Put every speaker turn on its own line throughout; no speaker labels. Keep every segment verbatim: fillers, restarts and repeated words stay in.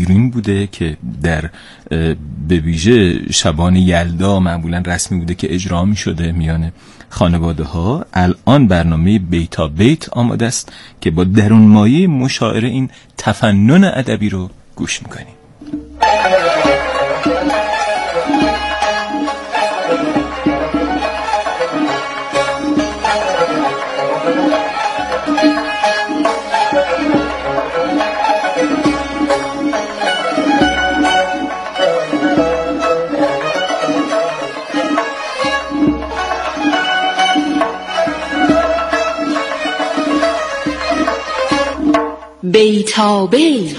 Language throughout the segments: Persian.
شیرین بوده که در به ویژه شبان یلدا معمولا رسمی بوده که اجرا می شده میان خانواده ها. الان برنامه بیتا بیت آماده است که با درون مایه مشاعره این تفنن ادبی رو گوش میکنیم.
بیتا بیت.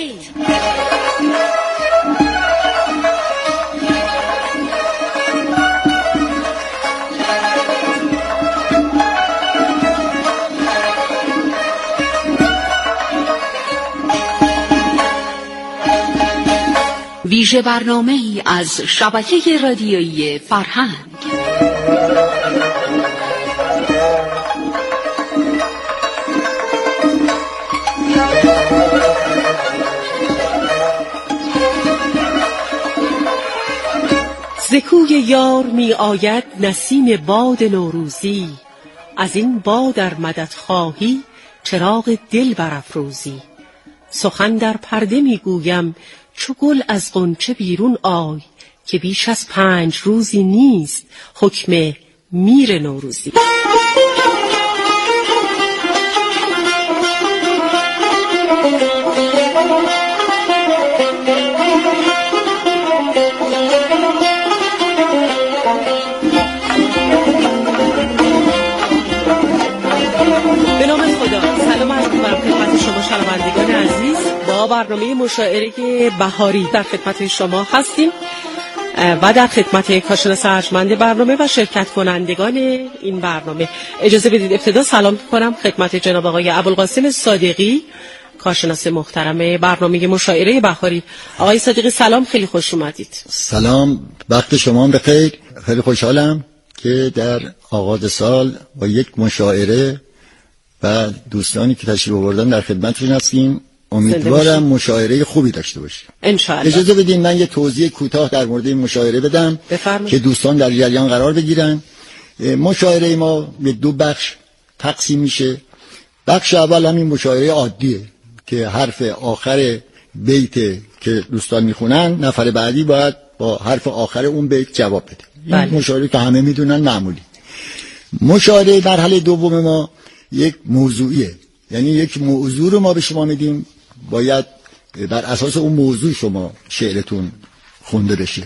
ویژه برنامه‌ای از شبکه رادیویی فرهنگ.
ز کوی یار می آید نسیم باد نوروزی، از این باد ار مدد خواهی چراغ دل برافروزی. سخن در پرده می گویم چو گل از غنچه بیرون آی، که بیش از پنج روزی نیست حکم میر نوروزی. به نام خدا. سلام عرض می‌کنم خدمت شما شنوندگان عزیز. با برنامه مشاعره بهاری در خدمت شما هستیم و در خدمت کارشناس ارجمند برنامه و شرکت کنندگان این برنامه. اجازه بدید ابتدا سلام کنم خدمت جناب آقای ابوالقاسم صادقی، کارشناس محترم برنامه مشاعره بهاری. آقای صادقی سلام، خیلی خوش اومدید.
سلام، وقت شما بخیر. خیلی خوشحالم که در آغاز سال با یک مشاعره و دوستانی که تشریف آوردن در خدمتتون هستیم. امیدوارم مشاعره خوبی داشته باشیم ان شاء الله. اجازه بدین من یه توضیح کوتاه در مورد این مشاعره بدم بفرمایید که دوستان در جریان قرار بگیرن. مشاعره ما به دو بخش تقسیم میشه. بخش اول همین مشاعره عادیه که حرف آخر بیت که دوستان میخونن نفر بعدی باید با حرف آخر اون بیت جواب بده. این بله. مشاعره که همه میدونن معمولی. مشاعره مرحله دوم ما یک موضوعیه، یعنی یک موضوع رو ما به شما میدیم، باید بر اساس اون موضوع شما شعرتون خونده بشه.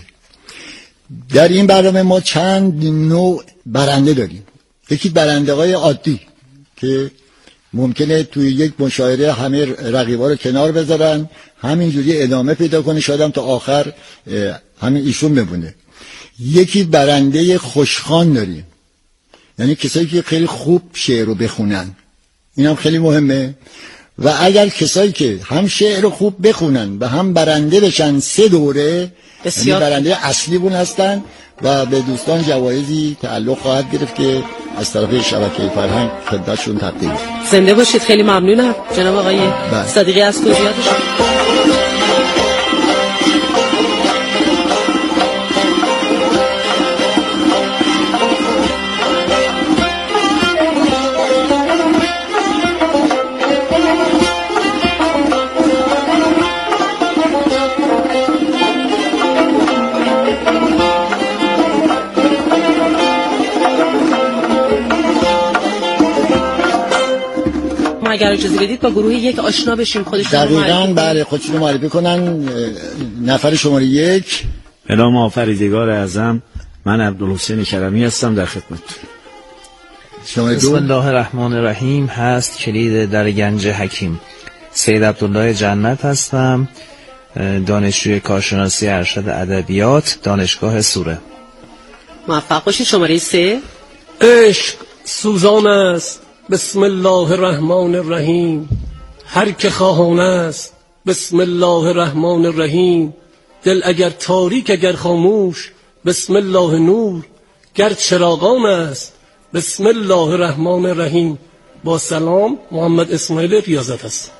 در این برنامه ما چند نوع برنده داریم. یکی برنده های عادی که ممکنه توی یک مشاعره همه رقیبا رو کنار بذارن، همینجوری ادامه پیدا کنه، شاید هم تا آخر همین ایشون بمونه. یکی برنده خوشخوان داریم، یعنی کسایی که خیلی خوب شعر رو بخونن، این هم خیلی مهمه. و اگر کسایی که هم شعر خوب بخونن و هم برنده بشن سه دوره، یعنی برنده اصلی بون هستن و به دوستان جوایزی تعلق خواهد گرفت که از طرف شبکه فرهنگ خدمتشون تقدیم میشه.
زنده باشید. خیلی ممنونم جناب آقای صادقی از توضیحاتشون. اگر اجازه بدید با گروه یک آشنا بشیم. خودشون
دقیقاً بله، خودشون معرفی کنن. نفر شماره یک.
به نام آفریدگار اعظم، من عبدالحسین کرمی هستم در خدمت.
شماره
بسم الله الرحمن الرحیم. هست کلید در گنج حکیم. سید عبدالله جنت هستم، دانشجوی کارشناسی ارشد ادبیات، دانشگاه سوره.
موفق باشید. شماره سه.
عشق سوزان است، بسم الله الرحمن الرحیم. هر که خواهان است، بسم الله الرحمن الرحیم. دل اگر تاریک اگر خاموش، بسم الله نور. گر چراغان است، بسم الله الرحمن الرحیم. با سلام، محمد اسماعیل ریاضت است.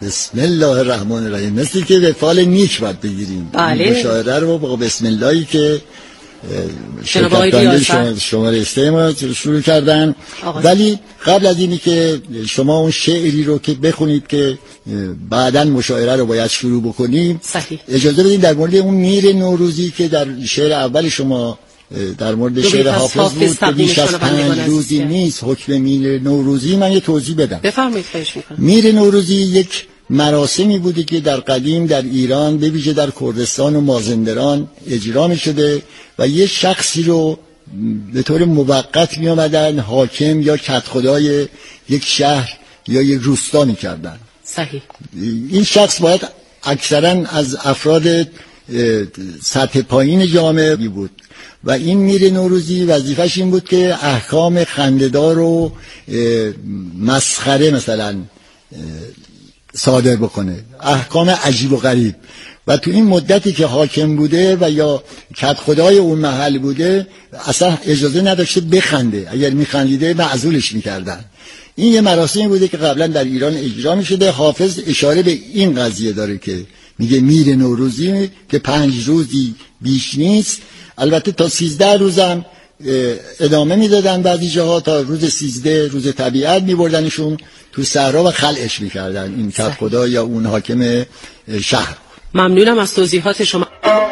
بسم الله الرحمن الرحیم، مثل که به فال نیک باید بگیریم.
بله.
مشاعره رو با بسم اللهی که
شرکت
شما شماره سه ما شروع کردن. ولی قبل از اینی که شما اون شعری رو که بخونید که بعداً مشاعره رو باید شروع بکنیم،
صحیح.
اجازه بدین در مورد اون میر نوروزی که در شعر اول شما در مورد شعر حافظ بود که بیش از پنج روزی نیست حکم میر نوروزی، من یه توضیح بدم.
بفرمایید. خواهش میکنم.
میر نوروزی یک مراسمی بوده که در قدیم در ایران به ویژه در کردستان و مازندران اجرا می شده و یه شخصی رو به طور موقت می آمدن حاکم یا کدخدای یک شهر یا یک روستا می کردن.
صحیح.
این شخص باید اکثرا از افراد سطح پایین جامعه بود و این میر نوروزی وظیفش این بود که احکام خنده‌دار و مسخره مثلا صادر بکنه، احکام عجیب و غریب. و تو این مدتی که حاکم بوده و یا کدخدای اون محل بوده اصلا اجازه نداشته بخنده، اگر میخندیده معزولش میکردن. این یه مراسمی بوده که قبلا در ایران اجرا میشده. حافظ اشاره به این قضیه داره که میگه میر نوروزی که پنج روزی بیش نیست، البته تا سیزده روزم ادامه میدادن بعضی جاها، تا روز سیزده روز طبیعت میبردنشون تو صحرا و خلعش میکردن این کدخدا یا اون حاکم شهر.
ممنونم از توضیحات شما.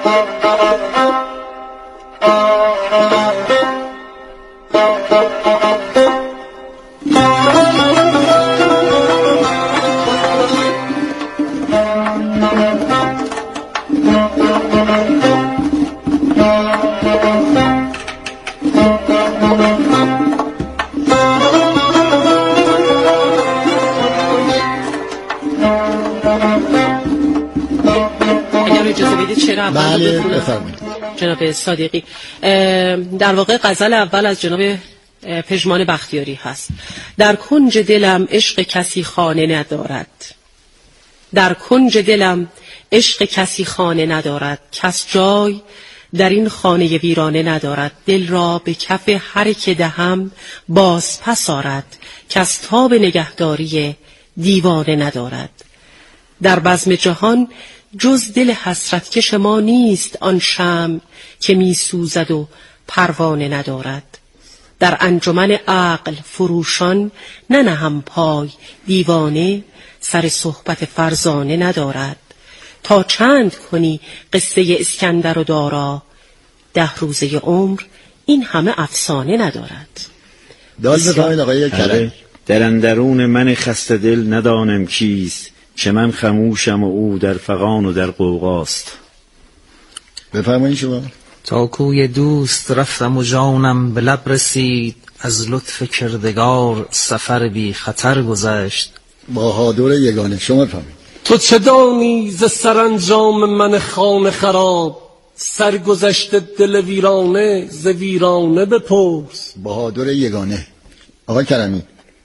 بله بفرمایید
جناب صادقی. در واقع غزل اول از جناب پژمان بختیاری هست. در کنج دلم عشق کسی خانه ندارد، در کنج دلم عشق کسی خانه ندارد، کس جای در این خانه ویرانه ندارد، دل را به کف هر که دهم باز پس آرد، کس تاب نگهداری دیوانه ندارد. در بزم جهان جز دل حسرت کش ما نیست آن شمع که می سوزد و پروانه ندارد. در انجمن عقل فروشان ننهم پای، دیوانه سر صحبت فرزانه ندارد. تا چند کنی قصه اسکندر و دارا، ده روزه عمر این همه افسانه ندارد.
داد بفرمایید آقای کلم.
در اندرون من خسته دل ندانم کیست، که من خموشم و او در فغان و در غوغاست.
بفرمایید شما.
تا کوی دوست رفتم و جانم به لب رسید، از لطف کردگار سفر بی خطر گذشت.
بهادر یگانه. شما بفرمایید.
تو چه دانی ز سرانجام من خانه خراب، سرگذشته دل ویرانه ز ویرانه بپرس.
بهادر یگانه. آقای کرمی.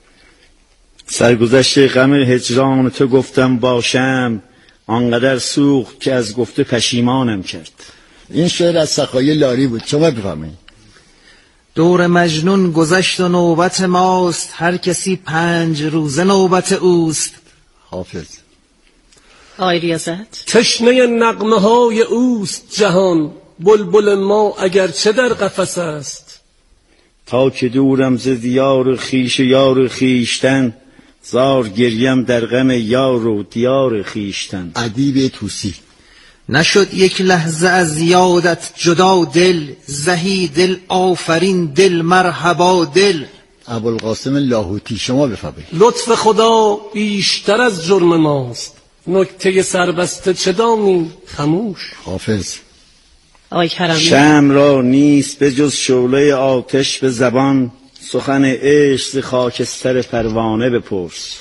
سرگذشته غم هجران تو گفتم باشم، آنقدر سوخت که از گفته پشیمانم کرد.
این شعر از سخای لاری بود. شما بفرمایید.
دور مجنون گذشت و نوبت ماست، هر کسی پنج روزه نوبت اوست.
حافظ.
آقای ریاضت.
تشنه نغمه های اوست جهان، بلبل ما اگرچه در قفس است.
تا که دورم ز دیار خیش یار خیشتن، زار گریم در غم یار و دیار خیشتن.
ادیب طوسی.
نشد یک لحظه از یادت جدا دل، زهی دل آفرین دل مرحبا دل.
ابوالقاسم لاهوتی. شما بفرمایید.
لطف خدا بیشتر از جرم ماست، نکته سربسته چه دانی خموش.
حافظ.
آقای کرمی.
شمع را نیست به جز شعله آتش به زبان، سخن عشق ز خاکستر پروانه بپرس.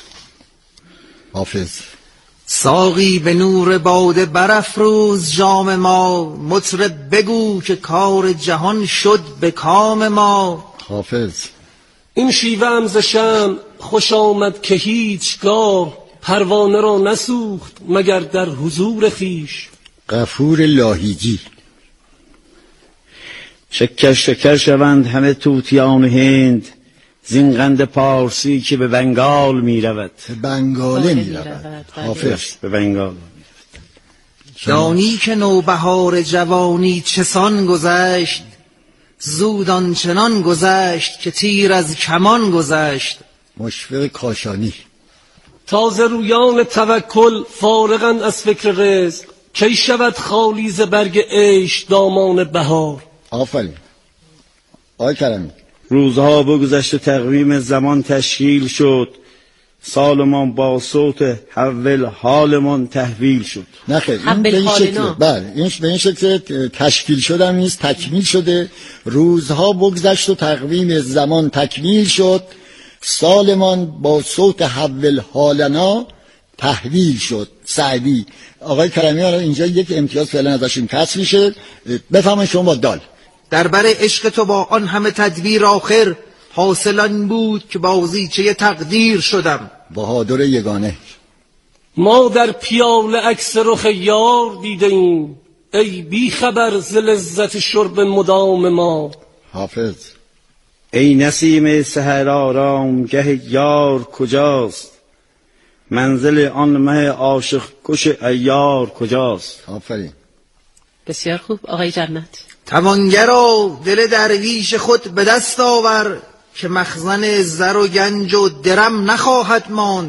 حافظ.
ساقی به نور باده برافروز جام ما، مطرب بگو که کار جهان شد به کام ما.
حافظ.
این شیوه هم ز شمع خوش آمد که هیچگاه، پروانه را نسوخت مگر در حضور خیش.
غفور لاهیجی.
شکر شکر شوند همه طوطیان هند، زین قند پارسی که به بنگال می رود.
به بنگاله می رود. حافظ
به بنگال.
دانی که نوبهار جوانی چسان گذشت، زود آنچنان گذشت که تیر از کمان گذشت.
مشفق کاشانی.
تازه رویان توکل فارغند از فکر رزق، کی شود خالی ز برگ عیش دامان بهار.
آفرین. آقای کریمی.
روزها بگذشت و تقویم زمان تشکیل شد، سالمان با صوت حول حالمان تحویل شد.
نه خیر، این به این شکل، بله این به این شکل تشکیل شده هم نیست، تکمیل شده. روزها بگذشت و تقویم زمان تکمیل شد، سالمان با صوت حول حالنا تحویل شد. سعدی. آقای کریمی اینجا یک امتیاز فعلا ازشون کسر میشه. بفهمن شما با دال.
در بر عشق تو با آن همه تدبیر آخر، حاصل آن بود که بازیچه تقدیر شدم.
بهادر یگانه.
ما در پیاله عکس رخ یار دیده ایم، ای بی خبر ز لذت شرب مدام ما.
حافظ.
ای نسیم سحر آرام گه یار کجاست، منزل آن مه عاشق کش عیار کجاست.
آفرین.
بسیار خوب آقای جنت.
توانگرا دل درویش خود به دست آور، که مخزن زر و گنج و درم نخواهد ماند.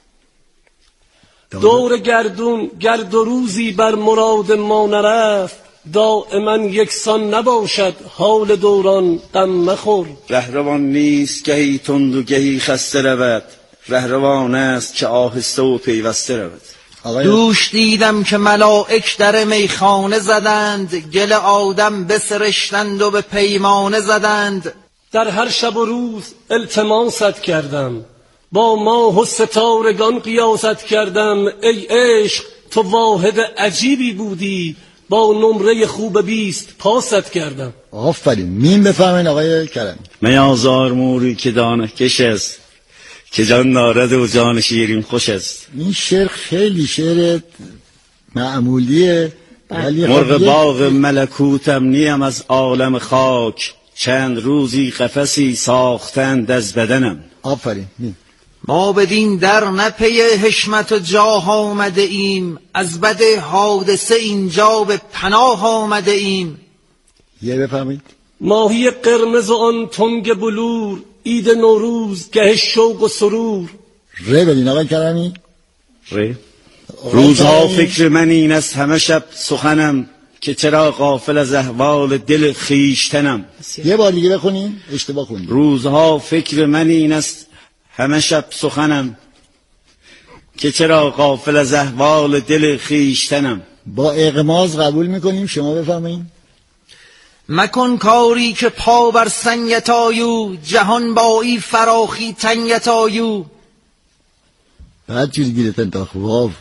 دور گردون گرد و روزی بر مراد ما نرفت، دائما یکسان نباشد حال دوران غم مخور.
رهروان نیست گهی تند و گهی خسته رود، رهروان است که آهسته و پیوسته رود.
دوش دیدم که ملائک در میخانه زدند، گل آدم بسرشتند و به پیمانه زدند.
در هر شب و روز التماست کردم، با ماه و ستارگان قیاست کردم. ای عشق تو واحد عجیبی بودی، با نمره خوب بیست پاست کردم.
آفرین. میم بفهمین آقای کرمی.
میازار موری که دانه کش است، که جان دارد و جان شیرین خوش است.
این شعر خیلی شعر معمولیه، ولی
مرغ باغ ملکوتم نیم از عالم خاک، چند روزی قفسی ساختند از بدنم.
آفرین.
ما بدین در نپی حشمت و جاه آمده ایم، از بد حادثه اینجا به پناه آمده ایم.
یه بفهمید.
ماهی قرمز و آن تنگ بلور، عید نوروز گه شوق و سرور.
ره بدین آقای کرمی.
ره. روزها فکر من این است همه شب سخنم، که چرا غافل از احوال دل خیشتنم.
یه بار دیگه بخونین، اشتباه خوندین.
روزها فکر من این است همه شب سخنم، که چرا غافل از احوال دل خیشتنم.
با اغماز قبول میکنیم. شما بفهمین.
مکن کاری که پا بر سنگت آیو، جهان با ای فراخی تنگت آیو.
بعد چیز گیرتن تا خواب.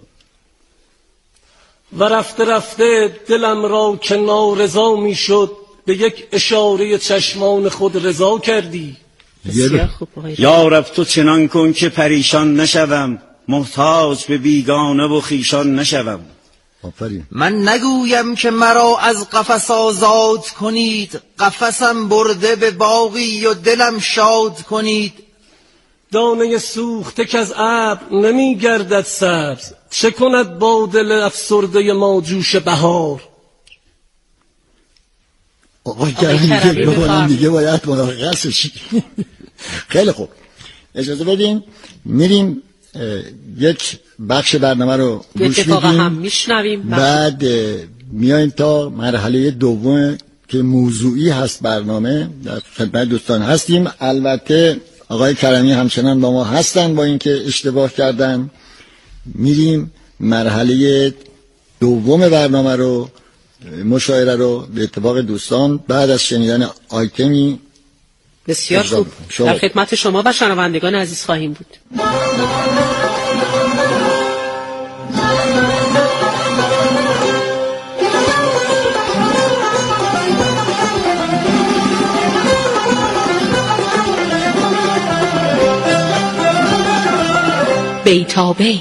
و رفته رفته دلم را که نارضا می شد، به یک اشاره چشمان خود رضا کردی.
یا رب تو چنان کن که پریشان نشوم، محتاج به بیگانه و خیشان نشوم.
من نگویم که مرا از قفس آزاد کنید، قفسم برده به باغی و دلم شاد کنید.
دانه سوخته که از ابر نمی گردد سبز، چه کند با دل افسرده ما جوش بهار.
آقای کریمی بخونم دیگه باید مناقصه شی. خیلی خوب، اجازه بدین میریم یک بخش برنامه رو گوش میدیم، بعد میایم تا مرحله دوم که موضوعی هست برنامه. در خدمت دوستان هستیم. البته آقای کریمی همچنان با ما هستن، با اینکه اشتباه کردن. میریم مرحله دوم برنامه رو، مشاعره رو به اتفاق دوستان بعد از شنیدن آیتمی
بسیار خوب در خدمت شما و شنوندگان عزیز خواهیم بود.
بیتا بیت.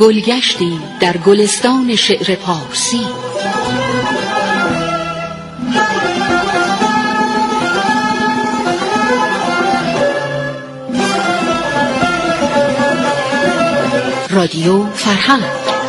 گلگشتی در گلستان شعر پارسی. رادیو فرهنگ.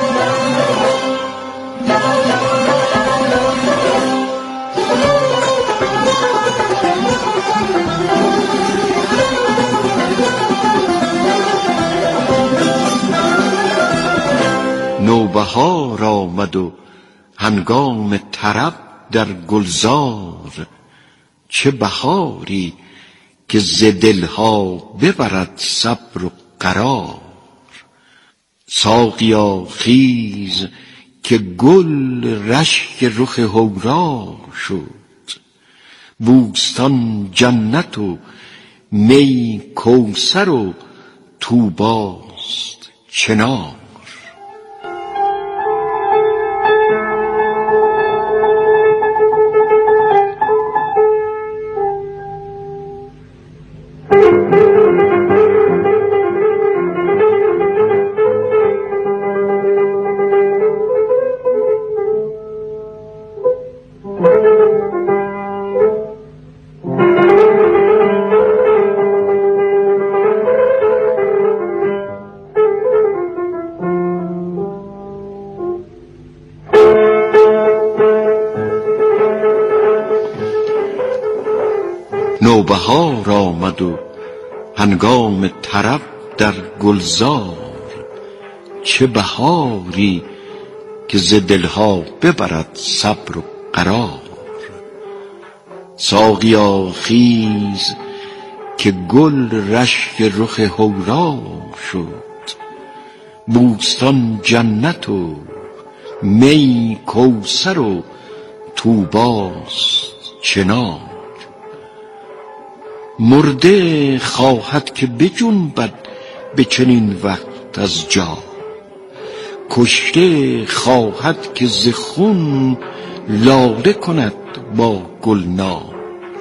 نوبهار آمد و هنگام طرب در گلزار، چه بهاری که ز دلها ببرد صبر و قرار. ساقیا خیز که گل رشک رخ حورا شد، بوستان جنت و می کوثر و طوباست چنار. نوبهار آمد و هنگام طرب در گلزار، چه بهاری که ز دلها ببرد صبر و قرار. ساقیا خیز که گل رشک رخ حورا شد، بوستان جنت و می کوثر و طوباست چنار. مرده خواهد که بجنبد به چنین وقت از جا، کشته خواهد که ز خون لاله کند با گلنار.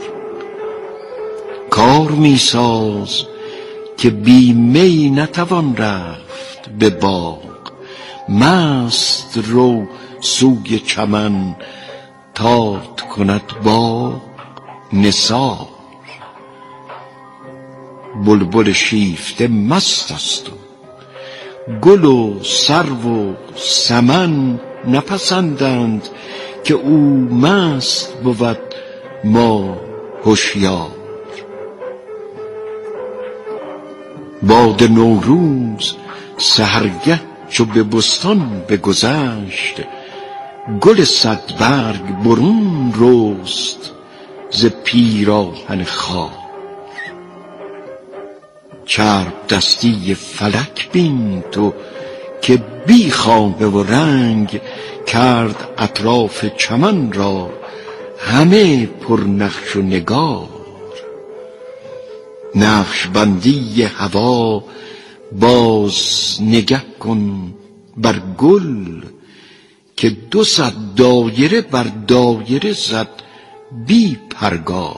کار می ساز که بی می نتوان رفت به باغ، مست رو سوی چمن تات کند باغ نثار. بلبل شیفته مست است و گل و سرو و سمن نپسندند که او مست بود ما هوشیار. باد نوروز سحرگه چو به بستان بگذشت، گل صدبرگ برون رست ز پیراهن خار. چرب دستی فلک بین تو که بی خامه و رنگ، کرد اطراف چمن را همه پر نقش و نگار. نقش بندی هوا باز نگه کن بر گل، که دو صد دایره بر دایره زد بی پرگار.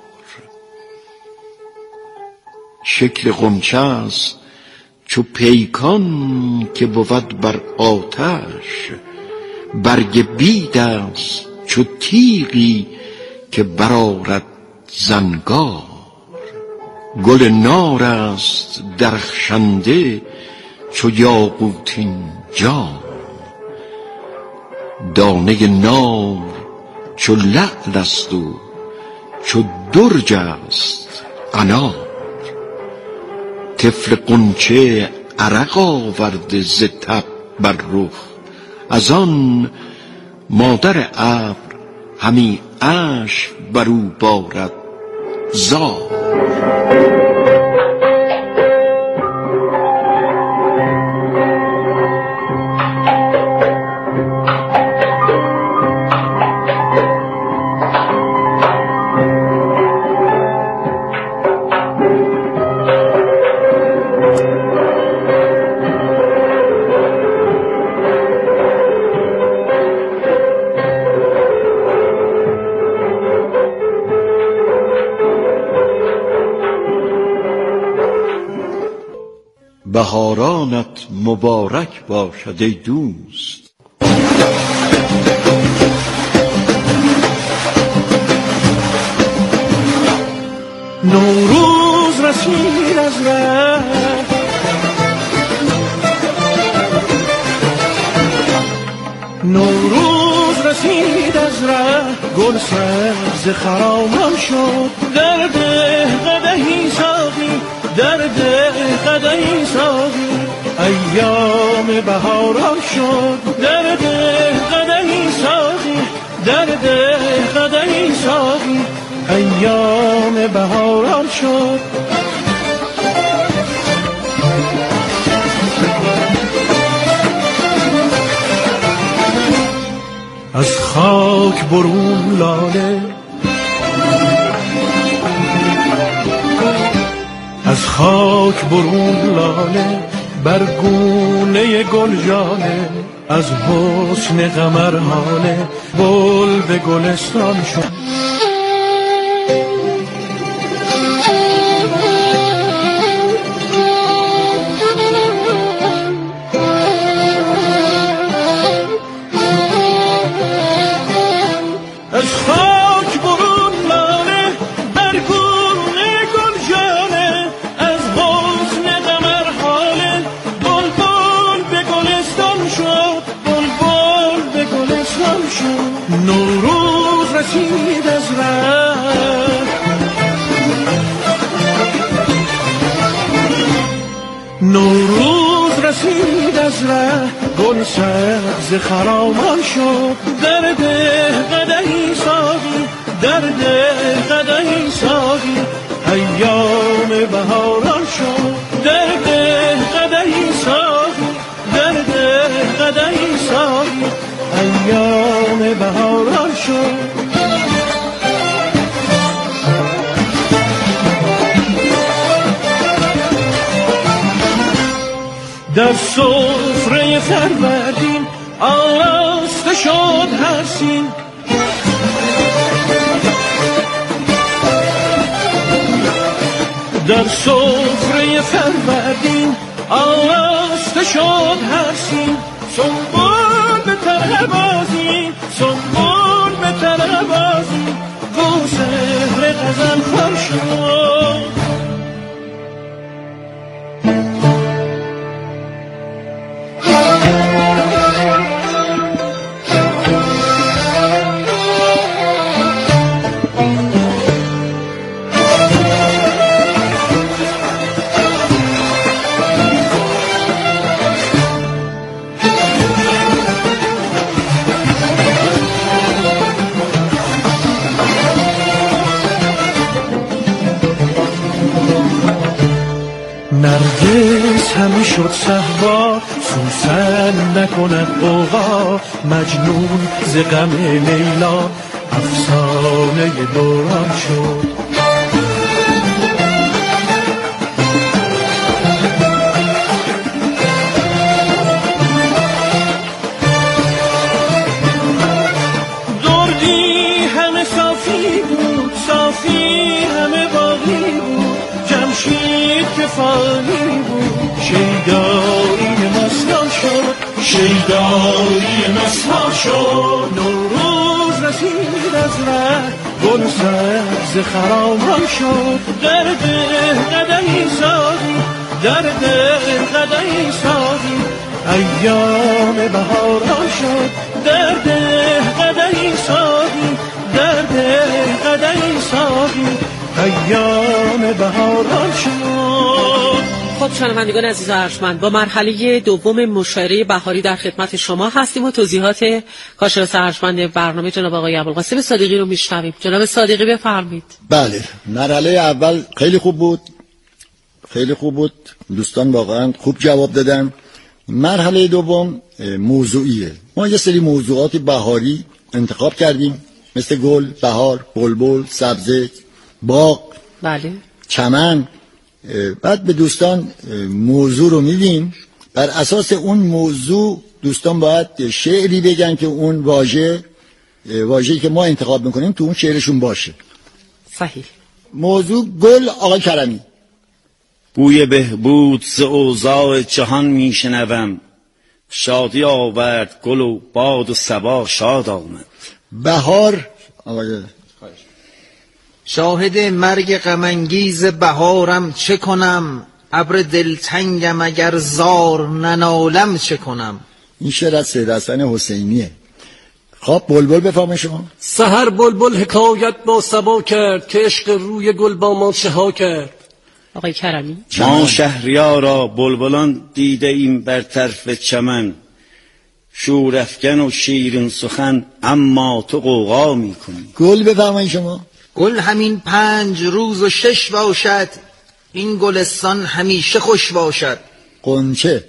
شکل غنچه است چو پیکان که بود بر آتش، برگ بید است چو تیغی که برآرد زنگار. گل نار است درخشنده چو یاقوتین جام، دانه نار چو لعل است و چو درج است انار. طفل غنچه عرق آورده ز تب بر رخ، از آن مادر ابر همی اشک بر او بارد زار. بهارانت مبارک باشد ای دوست.
نوروز رسید از ره، نوروز رسید از ره، گل سبز خرامان شد. در ده قدحی ساقی، در ده قدحی ساقی، ایام بهاران شد. در ده قدحی ساقی، در ده قدحی ساقی، ایام بهاران شد. از خاک برون لاله، از خاک برون لاله، برگونه گل جاله، از حسن قمر هاله، گل به گلستان شد. نوروز رسید از ره، نوروز رسید از ره، گل سبز خرامان شد. در ده قدحی ساقی، در ده قدحی ساقی، ایام بهاران شد. در ده قدحی ساقی، در ده قدحی ساقی، ایام بهاران شد. در سفره فروردین آراسته شد هر سین، در سفره فروردین آراسته شد هر سین. سنبول به ترهبازی، سنبول به ترهبازی، گو سهر غزل خور شد. نرگس همه شد صهبا، سوسن نکند غوغا، مجنون ز غم لیلا، افسانه دوران شد. دردی همه صافی بود، صافی همه باقی بود، جمشید که فانی بود، شیدایی مستان شد، شیدایی مستان شد. نوروز رسید از ره، گل سبز خرامان شد. در ده قدحی ساقی، در ده قدحی ساقی، ایام بهاران شد. در ده قدحی ساقی، در ده قدحی ساقی، ایام بهاران شد.
خب شنوندگان عزیز و ارجمند، با مرحله دوم مشاعره بهاری در خدمت شما هستیم و توضیحات کارشناس ارجمند برنامه جناب آقای ابوالقاسم صادقی رو میشنویم. جناب صادقی بفرمایید.
بله، مرحله اول خیلی خوب بود، خیلی خوب بود، دوستان واقعا خوب جواب دادن. مرحله دوم موضوعیه. ما یه سری موضوعات بهاری انتخاب کردیم، مثل گل، بهار، بلبل، سبزه، باغ،
بله،
چمن. بعد به دوستان موضوع رو میدیم، بر اساس اون موضوع دوستان باید شعری بگن که اون واژه واژه‌ای که ما انتخاب میکنیم تو اون شعرشون باشه.
صحیح.
موضوع گل آقای کرمی.
بوی بهبود ز اوضاع جهان میشنوم، شادی آورد گل و باد و صبا شاد آمد.
بهار آقای
شاهد مرگ غم‌انگیز بهارم چه کنم، ابر دلتنگم اگر زار ننالم چه کنم.
این شعر از سید حسن حسینیه. خب بلبل بفهمه شما.
سحر بلبل حکایت با صبا کرد که عشق روی گل با ما چه ها کرد.
آقای کرمی.
ما شهریارا بلبلان دیده ایم بر طرف چمن، شورافکن و شیرین سخن اما تو غوغا میکنی.
گل بفهمه شما.
گل همین پنج روز و شش باشد، این گلستان همیشه خوش باشد.
قنچه.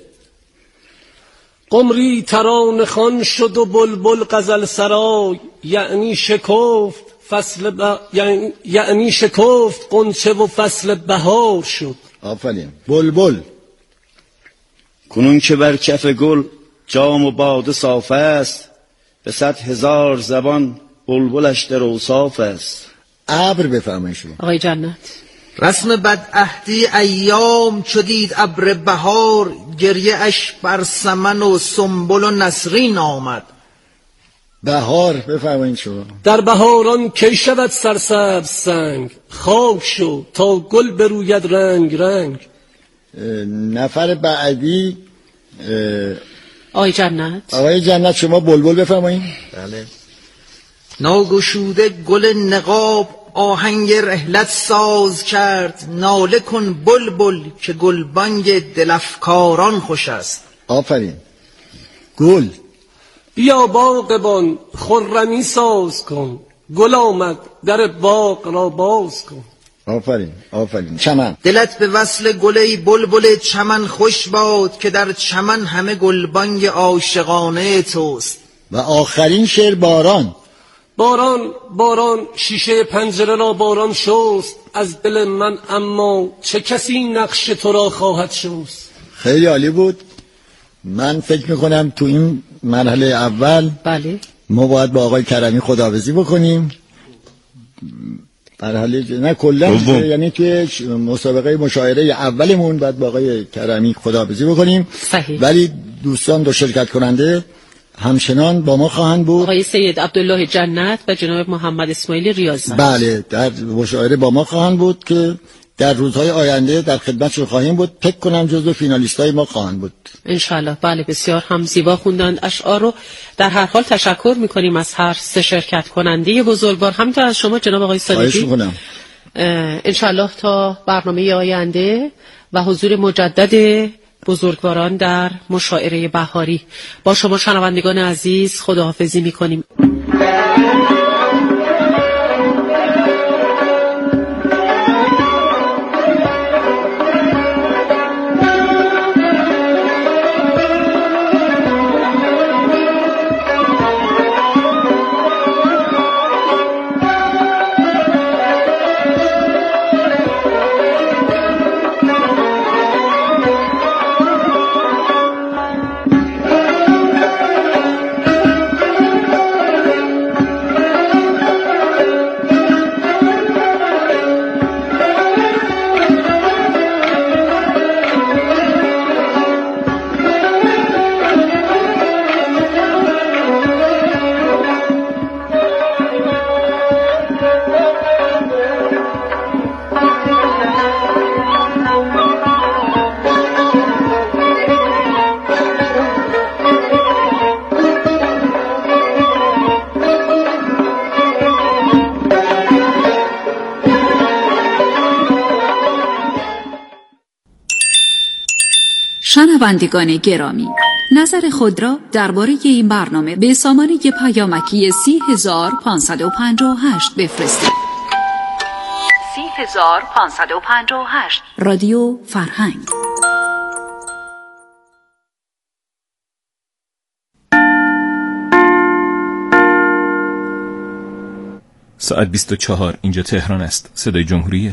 قمری ترانه خوان شد و بلبل غزل سرای، یعنی شکفت فصل ب... یعنی... یعنی شکفت قنچه و فصل بهار شد.
آفرین. بلبل.
کنون که بر کف گل جام و باده صاف است، به صد هزار زبان بلبلش در اوصاف است.
ابر بفهمه شما.
آقای جنت.
رسم بدعهدی ایام چو دید ابر بهار، گریه اش بر سمن و سنبل و نسرین آمد.
بهار بفرمایید شما.
در بهاران کی شود سرسبز سنگ، خاک شو تا گل بروید رنگ رنگ.
نفر بعدی
آقای جنت.
آقای جنت شما بلبل بفرمایید.
بله. ناگشوده گل نقاب آهنگ رحلت ساز کرد، ناله کن بلبل که گلبانگ دلفکاران خوش است.
آفرین. گل.
بیا باغبان خرمی ساز کن، گل آمد در باغ را باز کن.
آفرین آفرین. چمن.
دلت به وصل گلی بلبل چمن خوش باد، که در چمن همه گلبانگ عاشقانه توست.
و آخرین شعر باران.
باران باران شیشه پنجره را باران شست، از دل من اما چه کسی نقش تو را خواهد شست.
خیلی عالی بود. من فکر میکنم تو این مرحله اول
بله
ما باید با آقای کرمی خداحافظی بکنیم. مرحله نه کلا یعنی که مسابقه مشاعره اولمون باید با آقای کرمی خداحافظی بکنیم.
صحیح.
ولی دوستان دو شرکت کننده همچنان با ما خواهند بود،
آقای سید عبدالله جنت و جناب محمد اسماعیل ریاضی.
بله در مشاعره با ما خواهند بود که در روزهای آینده در خدمتشون خواهیم بود. فکر کنم جزو فینالیستای ما خواهند بود
انشالله. بله بسیار هم زیبا خوندند اشعار رو. در هر حال تشکر میکنیم از هر سه شرکت کننده بزرگوار، همینطور از شما جناب آقای صادقی. انشالله تا برنامه آینده و حضور مجدد بزرگواران در مشاعره بهاری با شما شنوندگان عزیز خداحافظی میکنیم.
شنوندگان گرامی، نظر خود را درباره این برنامه به سامانه پیامکی سی هزار پانصد و پنجاه و هشت بفرستید. سی هزار پانصد و پنجاه و هشت رادیو فرهنگ.
ساعت بیست و چهار اینجا تهران است. صدای جمهوری